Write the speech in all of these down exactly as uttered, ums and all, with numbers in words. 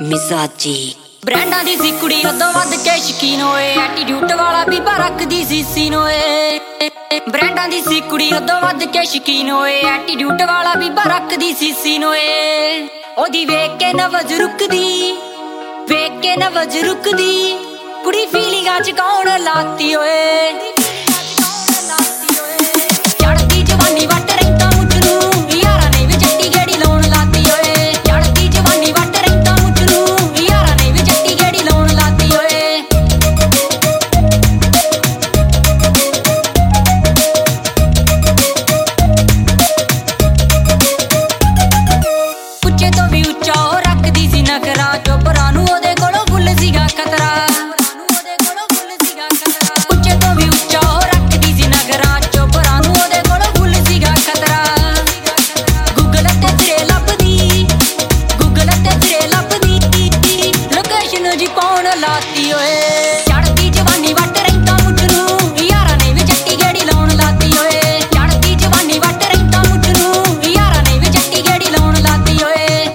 ਮਿਜ਼ਾਜੀ ਬ੍ਰਾਂਡਾਂ ਦੀ ਸੀ ਕੁੜੀ ਉਦੋਂ ਵੱਧ ਕੇ ਸ਼ਕੀਨ ਹੋਏ ਐਟੀਟਿਊਡ ਵਾਲਾ ਬੀਬਾ ਰੱਖਦੀ ਸੀ ਸੀਨ ਹੋਏ ਬ੍ਰਾਂਡਾਂ ਦੀ ਸੀ ਕੁੜੀ ਉਦੋਂ ਵੱਧ ਕੇ ਸ਼ਕੀਨ ਹੋਏ ਐਟੀਟਿਊਡ ਵਾਲਾ ਬੀਬਾ ਰੱਖਦੀ ਸੀ ਸੀਨ ਹੋਏ ਉਹਦੀ ਵੇਖ ਕੇ ਨਵਜ਼ ਰੁਕਦੀ ਵੇਖ ਕੇ ਨਵਜ਼ ਰੁਕਦੀ ਕੁੜੀ ਫੀਲਿੰਗਾਂ ਚ ਕੌਣ ਲਾਤੀ ਓਏ ਚੜਦੀ ਜਵਾਨੀ ਵੱਟ ਰਹਿੰਦਾ ਮੁੱਝ ਨੂੰ ਯਾਰਾਂ ਨੇ ਵੀ ਜੱਟੀ ਗੇੜੀ ਲਾਉਣ ਲਾਤੀ ਓਏ ਚੜਦੀ ਜਵਾਨੀ ਵੱਟ ਰਹਿੰਦਾ ਮੁੱਝ ਨੂੰ ਯਾਰਾਂ ਨੇ ਵੀ ਜੱਟੀ ਗੇੜੀ ਲਾਉਣ ਲਾਤੀ ਓਏ ਉੱਚੇ ਤੋਂ ਵੀ ਉੱਚਾ ਉਹ ਰੱਖਦੀ ਸੀ ਨਖਰਾ ਚੋਬਰਾਂ ਨੂੰ ਉਹਦੇ ਕੋਲੋਂ ਫੁੱਲ ਸੀਗਾ ਖਤਰਾ ਲਾਤੀ ਓਏ ਚੜਦੀ ਜਵਾਨੀ ਵੱਟ ਰਹਿੰਦਾ ਮੁੱਝ ਨੂੰ ਯਾਰਾਂ ਨੇ ਵੀ ਜੱਟੀ ਗੇੜੀ ਲਾਉਣ ਲਾਤੀ ਓਏ ਚੜਦੀ ਜਵਾਨੀ ਵੱਟ ਰਹਿੰਦਾ ਮੁੱਝ ਨੂੰ ਯਾਰਾਂ ਨੇ ਵੀ ਜੱਟੀ ਗੇੜੀ ਲਾਉਣ ਲਾਤੀ ਓਏ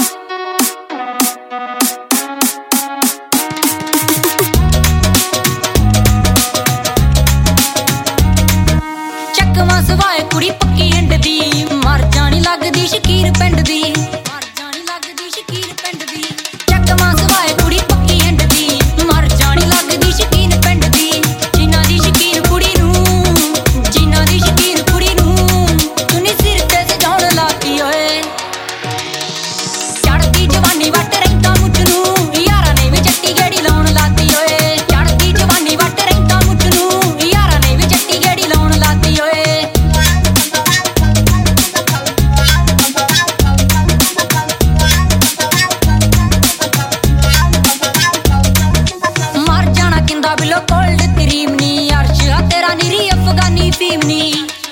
ਚੱਕਵਾਂ ਸਵਾਏ ਕੁੜੀ ਪੱਕੀ ਹਿੰਡ ਦੀ ਮਰ ਜਾਣੀ ਲੱਗਦੀ ਸ਼ਕੀਰ ਪਿੰਡ ਦੀ ਮਰ ਜਾਣੀ ਲੱਗਦੀ ਸ਼ਕੀਰ ਪਿੰਡ ਦੀ ਚੱਕਵਾਂ ਸਵਾਏ ਕੁੜੀ ਕੋਲਡ ਕਰੀਮ ਨੀ ਅਰਸ਼ ਆ ਤੇਰਾ ਨੀਰੀ ਅਫਗਾਨੀ ਫੀਮ ਨੀ